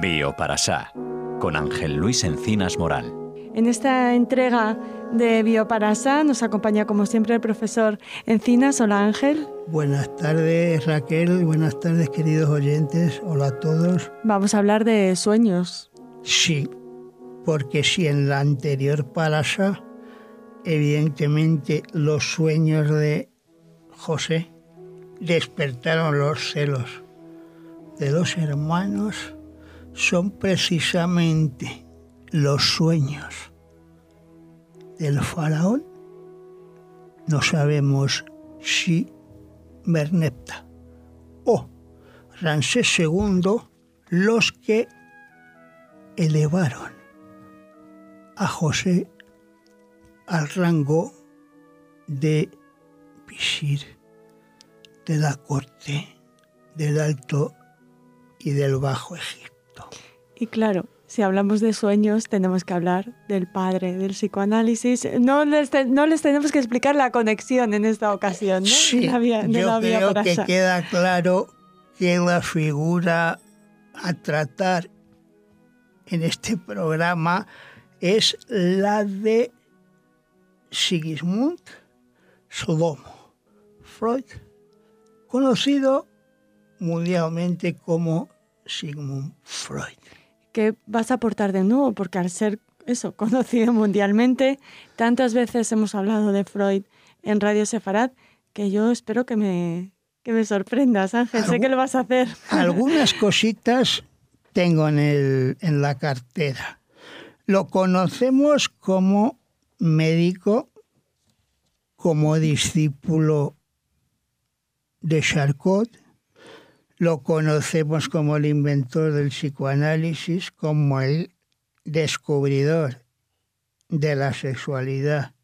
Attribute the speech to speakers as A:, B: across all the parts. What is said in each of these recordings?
A: Bioparasá, con Ángel Luis Encinas Moral.
B: En esta entrega de Bioparasá nos acompaña como siempre el profesor Encinas. Hola, Ángel.
C: Buenas tardes, Raquel. Buenas tardes, queridos oyentes. Hola a todos.
B: Vamos a hablar de sueños.
C: Sí, porque si en la anterior parasá, evidentemente los sueños de José despertaron los celos de los hermanos, son precisamente los sueños del faraón. No sabemos si Merneptah o Ramsés II los que elevaron a José al rango de visir de la corte del Alto y del Bajo Egipto.
B: Y claro, si hablamos de sueños, tenemos que hablar del padre del psicoanálisis. No les tenemos que explicar la conexión en esta ocasión, ¿no?
C: Sí, yo creo que queda claro que la figura a tratar en este programa es la de Sigmund Slomo Freud, conocido mundialmente como Sigmund Freud.
B: ¿Qué vas a aportar de nuevo? Porque al ser eso, conocido mundialmente, tantas veces hemos hablado de Freud en Radio Sefarad, que yo espero que me sorprendas, Ángel. Sé que lo vas a hacer.
C: Algunas cositas tengo en la cartera. Lo conocemos como médico, como discípulo de Charcot. Lo conocemos como el inventor del psicoanálisis, como el descubridor de la sexualidad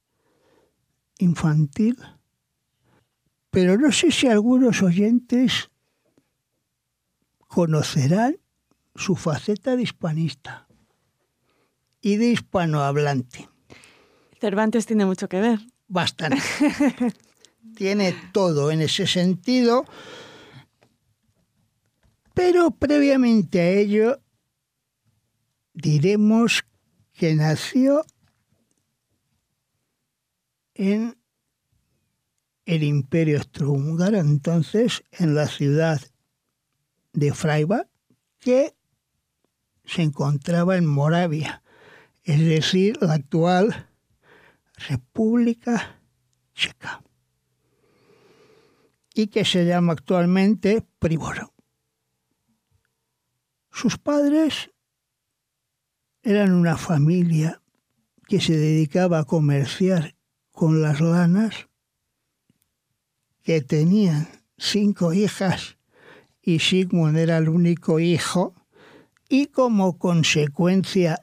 C: infantil. Pero no sé si algunos oyentes conocerán su faceta de hispanista y de hispanohablante.
B: Cervantes tiene mucho que ver.
C: Bastante. Tiene todo en ese sentido. Pero previamente a ello, diremos que nació en el Imperio Austrohúngaro, entonces en la ciudad de Freiburg, que se encontraba en Moravia, es decir, la actual República Checa, y que se llama actualmente Pribor. Sus padres eran una familia que se dedicaba a comerciar con las lanas, que tenían 5 hijas y Sigmund era el único hijo, y como consecuencia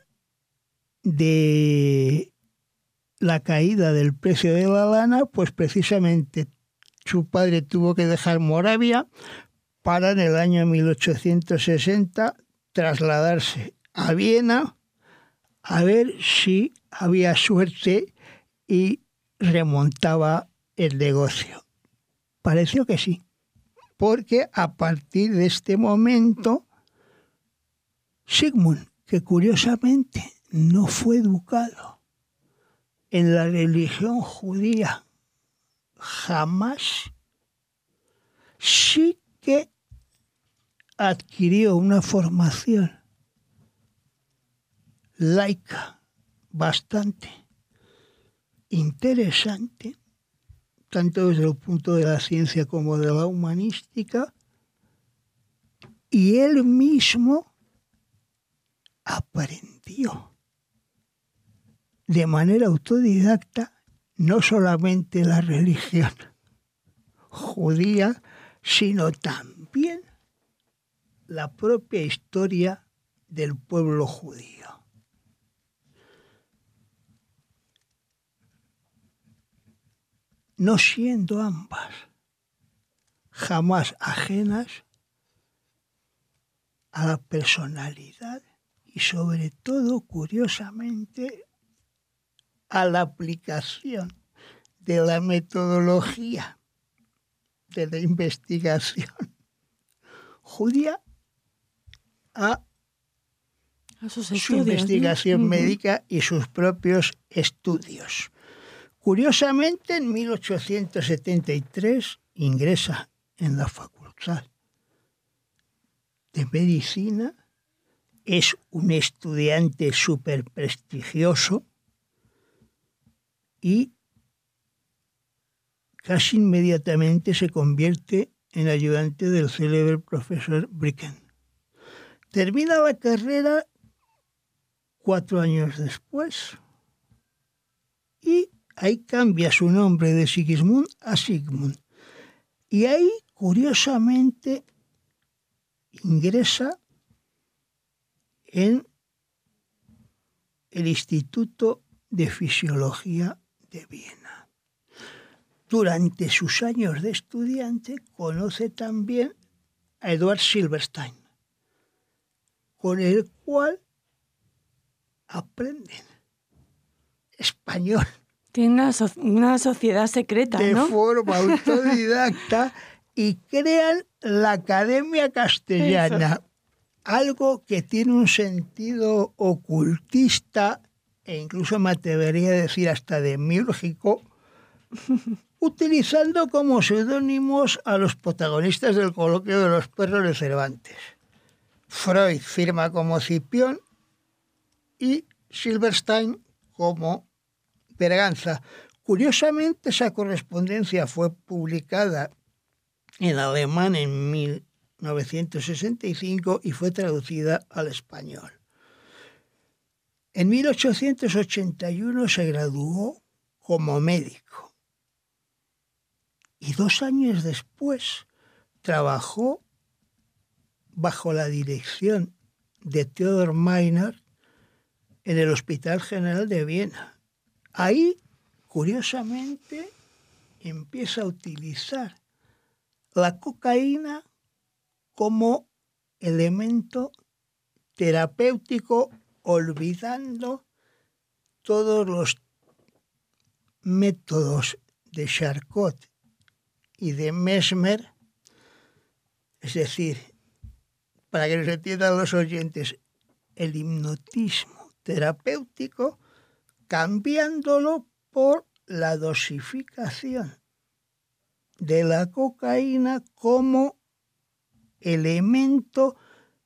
C: de la caída del precio de la lana, pues precisamente su padre tuvo que dejar Moravia para en el año 1860 trasladarse a Viena a ver si había suerte y remontaba el negocio. Pareció que sí, porque a partir de este momento Sigmund, que curiosamente no fue educado en la religión judía jamás, sí que adquirió una formación laica bastante interesante, tanto desde el punto de la ciencia como de la humanística, y él mismo aprendió de manera autodidacta no solamente la religión judía, sino también la propia historia del pueblo judío. No siendo ambas jamás ajenas a la personalidad y sobre todo, curiosamente, a la aplicación de la metodología de la investigación judía a
B: sus
C: su
B: estudios,
C: investigación
B: ¿no?
C: médica y sus propios estudios. Curiosamente, en 1873 ingresa en la Facultad de Medicina. Es un estudiante súper prestigioso y casi inmediatamente se convierte en ayudante del célebre profesor Bricken. Termina la carrera 4 años después y ahí cambia su nombre de Sigismund a Sigmund. Y ahí, curiosamente, ingresa en el Instituto de Fisiología de Viena. Durante sus años de estudiante conoce también a Eduard Silberstein, con el cual aprenden español
B: Tiene una sociedad secreta,
C: de
B: ¿no?
C: forma autodidacta y crean la Academia Castellana.
B: Eso.
C: Algo que tiene un sentido ocultista e incluso me atrevería a decir hasta demiúrgico, utilizando como seudónimos a los protagonistas del coloquio de los perros de Cervantes. Freud firma como Cipión y Silberstein como Berganza. Curiosamente, esa correspondencia fue publicada en alemán en 1965 y fue traducida al español. En 1881 se graduó como médico y 2 años después trabajó bajo la dirección de Theodor Meiner en el Hospital General de Viena. Ahí, curiosamente, empieza a utilizar la cocaína como elemento terapéutico, olvidando todos los métodos de Charcot y de Mesmer, es decir, para que nos entiendan los oyentes, el hipnotismo terapéutico, cambiándolo por la dosificación de la cocaína como elemento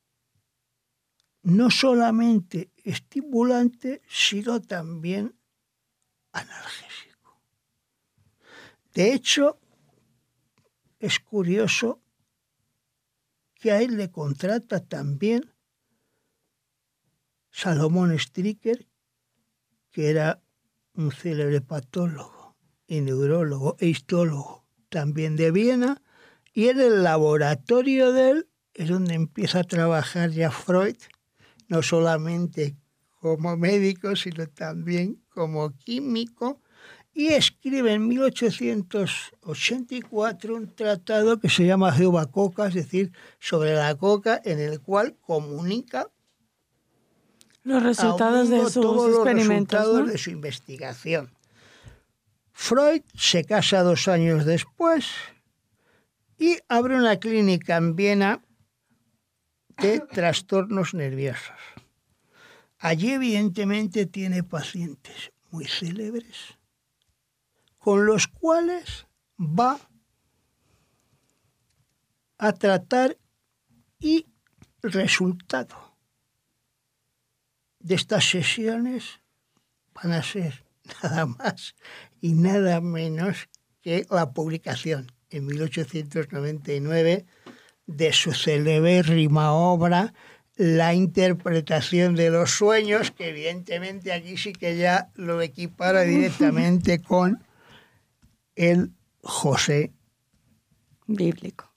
C: no solamente estimulante, sino también analgésico. De hecho, es curioso que a él le contrata también Salomón Stricker, que era un célebre patólogo y neurólogo e histólogo también de Viena, y en el laboratorio de él es donde empieza a trabajar ya Freud, no solamente como médico, sino también como químico, y escribe en 1884 un tratado que se llama Jehová Coca, es decir, sobre la coca, en el cual comunica
B: Los resultados de sus
C: todos los
B: experimentos,
C: resultados,
B: ¿no?
C: de su investigación. Freud se casa 2 años después y abre una clínica en Viena de trastornos nerviosos. Allí, evidentemente, tiene pacientes muy célebres con los cuales va a tratar, y resultado de estas sesiones van a ser nada más y nada menos que la publicación en 1899 de su celebérrima obra La interpretación de los sueños, que evidentemente aquí sí que ya lo equipara directamente con el José
B: Bíblico.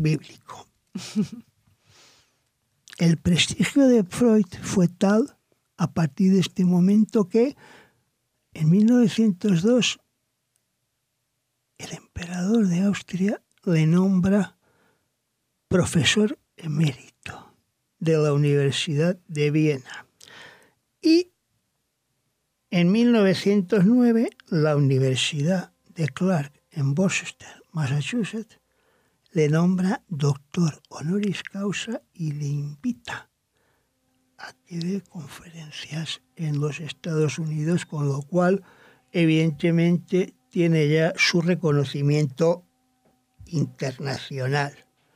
C: El prestigio de Freud fue tal a partir de este momento que en 1902 el emperador de Austria le nombra profesor emérito de la Universidad de Viena. Y en 1909 la Universidad de Clark en Worcester, Massachusetts, le nombra doctor honoris causa y le invita aquí de conferencias en los Estados Unidos, con lo cual evidentemente tiene ya su reconocimiento internacional.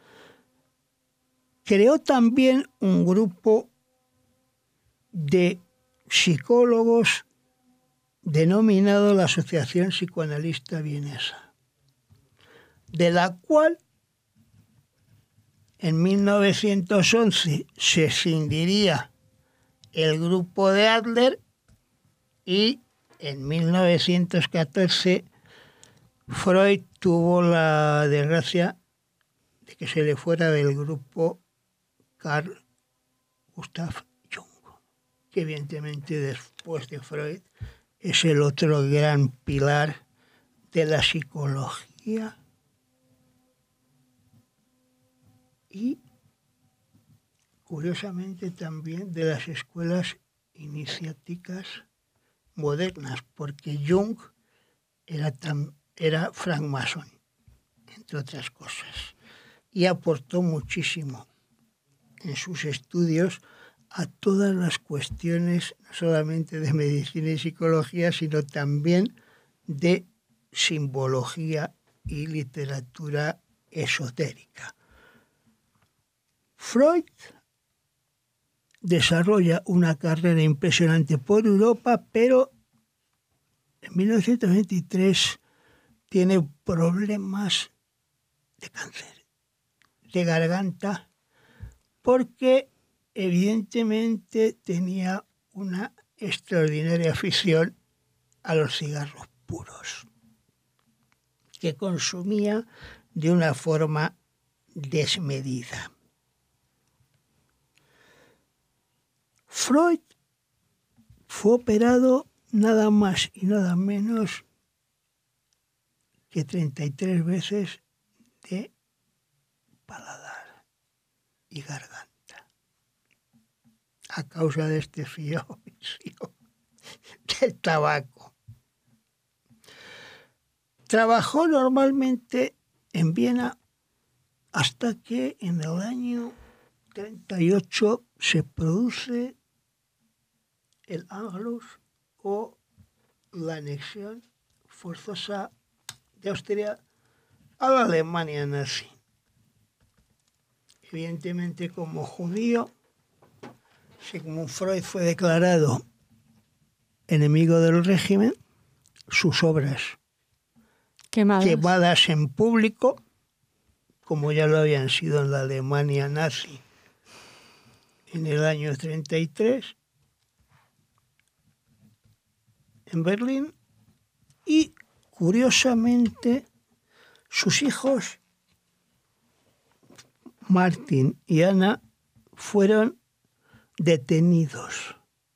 C: Creó también un grupo de psicólogos denominado la Asociación Psicoanalista Vienesa, de la cual en 1911 se escindiría el grupo de Adler y en 1914 Freud tuvo la desgracia de que se le fuera del grupo Carl Gustav Jung, que evidentemente después de Freud es el otro gran pilar de la psicología y, curiosamente, también de las escuelas iniciáticas modernas, porque Jung era francmasón, entre otras cosas, y aportó muchísimo en sus estudios a todas las cuestiones, no solamente de medicina y psicología, sino también de simbología y literatura esotérica. Freud desarrolla una carrera impresionante por Europa, pero en 1923 tiene problemas de cáncer de garganta porque evidentemente tenía una extraordinaria afición a los cigarros puros, que consumía de una forma desmedida. Freud fue operado nada más y nada menos que 33 veces de paladar y garganta a causa de este vicio del tabaco. Trabajó normalmente en Viena hasta que en el año 38 se produce el Anschluss o la anexión forzosa de Austria a la Alemania nazi. Evidentemente, como judío, Sigmund Freud fue declarado enemigo del régimen, sus obras quemadas en público, como ya lo habían sido en la Alemania nazi en el año 33, en Berlín, y curiosamente sus hijos Martin y Ana fueron detenidos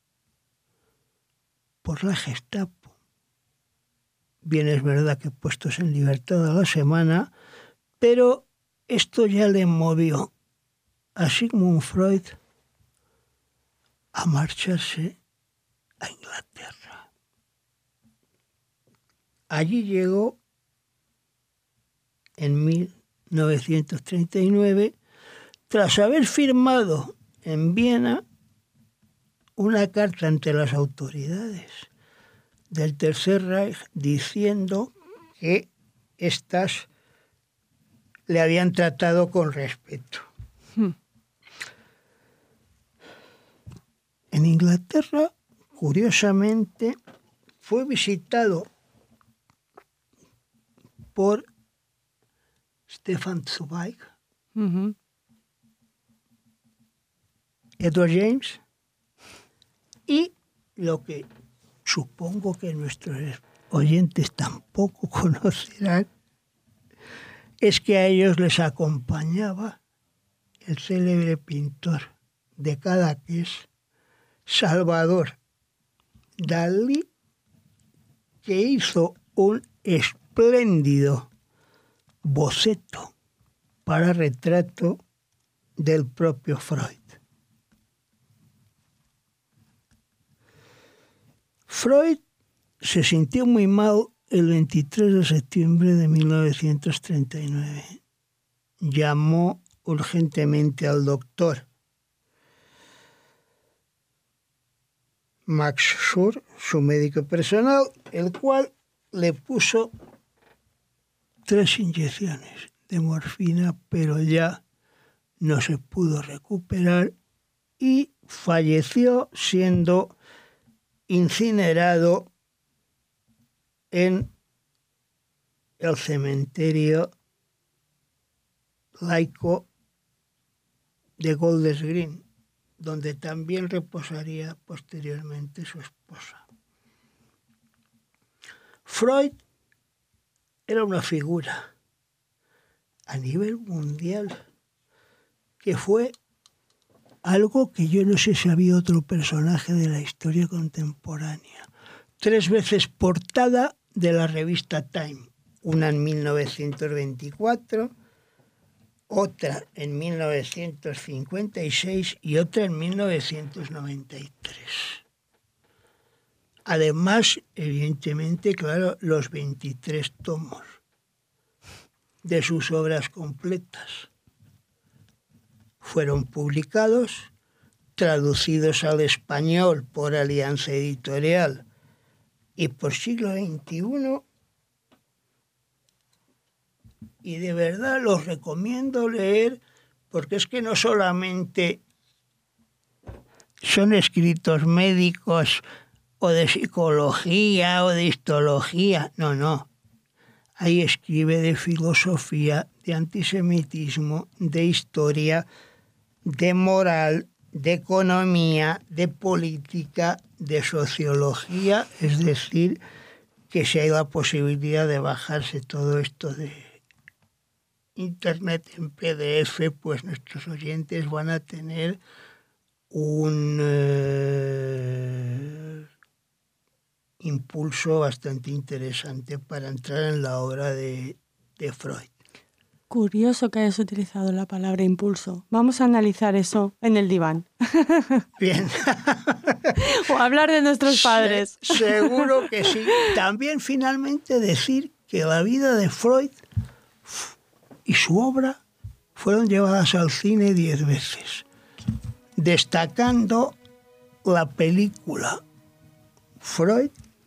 C: por la Gestapo. Bien, es verdad que puestos en libertad a la semana, pero esto ya le movió a Sigmund Freud a marcharse a Inglaterra. Allí llegó en 1939, tras haber firmado en Viena una carta ante las autoridades del Tercer Reich diciendo que éstas le habían tratado con respeto. En Inglaterra, curiosamente, fue visitado por Stefan Zweig, Edward James, y lo que supongo que nuestros oyentes tampoco conocerán es que a ellos les acompañaba el célebre pintor de Cadaqués, Salvador Dalí, que hizo un espléndido boceto para retrato del propio Freud. Freud se sintió muy mal el 23 de septiembre de 1939. Llamó urgentemente al doctor. Max Schur, su médico personal, el cual le puso 3 inyecciones de morfina, pero ya no se pudo recuperar y falleció siendo incinerado en el cementerio laico de Golders Green, donde también reposaría posteriormente su esposa. Freud era una figura a nivel mundial que fue algo que yo no sé si había otro personaje de la historia contemporánea. 3 veces portada de la revista Time, una en 1924, otra en 1956 y otra en 1993. Además, evidentemente, claro, los 23 tomos de sus obras completas fueron publicados, traducidos al español por Alianza Editorial y por Siglo XXI, y de verdad los recomiendo leer, porque es que no solamente son escritos médicos o de psicología o de histología, no. Ahí escribe de filosofía, de antisemitismo, de historia, de moral, de economía, de política, de sociología, es decir, que si hay la posibilidad de bajarse todo esto de Internet en PDF, pues nuestros oyentes van a tener un impulso bastante interesante para entrar en la obra de Freud.
B: Curioso que hayas utilizado la palabra impulso. Vamos a analizar eso en el diván.
C: Bien.
B: O hablar de nuestros padres.
C: Seguro que sí. También finalmente decir que la vida de Freud y su obra fueron llevadas al cine 10 veces, destacando la película Freud,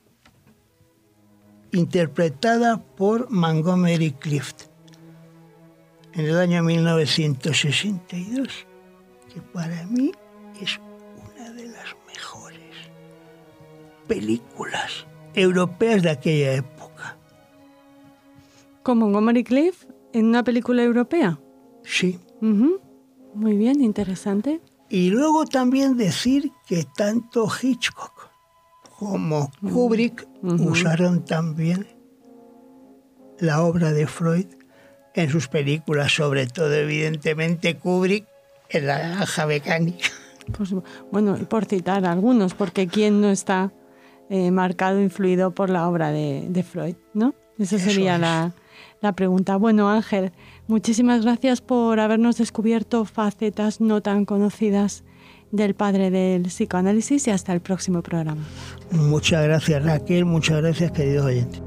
C: interpretada por Montgomery Clift en el año 1962, que para mí es una de las mejores películas europeas de aquella época.
B: ¿Con Montgomery Clift en una película europea?
C: Sí.
B: Uh-huh. Muy bien, interesante.
C: Y luego también decir que tanto Hitchcock como Kubrick usaron también la obra de Freud en sus películas, sobre todo, evidentemente, Kubrick en La Naranja Mecánica.
B: Pues, bueno, y por citar algunos, porque ¿quién no está marcado, influido por la obra de Freud, ¿no? Esa sería la pregunta. Bueno, Ángel, muchísimas gracias por habernos descubierto facetas no tan conocidas del padre del psicoanálisis y hasta el próximo programa.
C: Muchas gracias, Raquel. Muchas gracias, queridos oyentes.